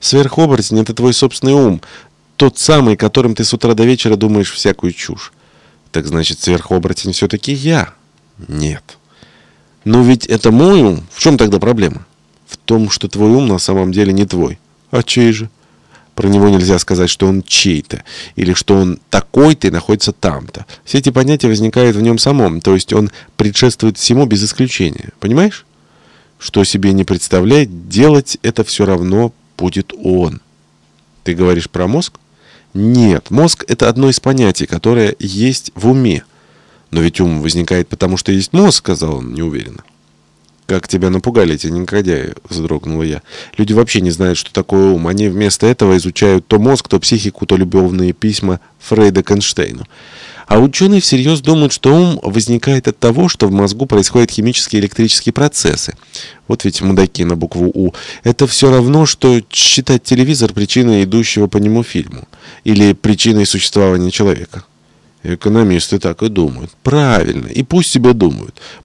Сверхоборотень — это твой собственный ум, тот самый, которым ты с утра до вечера думаешь всякую чушь. Так значит, сверхоборотень все-таки я? Нет. Но ведь это мой ум. В чем тогда проблема? В том, что твой ум на самом деле не твой. А чей же? Про него нельзя сказать, что он чей-то, или что он такой-то и находится там-то. Все эти понятия возникают в нем самом, то есть он предшествует всему без исключения. Понимаешь? Что себе не представляет, делать это все равно будет он. Ты говоришь про мозг? Нет, мозг — это одно из понятий, которое есть в уме. Но ведь ум возникает потому, что есть мозг, сказал он неуверенно. «Как тебя напугали эти негодяи!» — вздрогнула я. «Люди вообще не знают, что такое ум. Они вместо этого изучают то мозг, то психику, то любовные письма Фрейда к Эйнштейну. А ученые всерьез думают, что ум возникает от того, что в мозгу происходят химические и электрические процессы. Вот ведь мудаки на букву «У». Это все равно, что считать телевизор причиной идущего по нему фильму. Или причиной существования человека». Экономисты так и думают. Правильно. И пусть себе думают.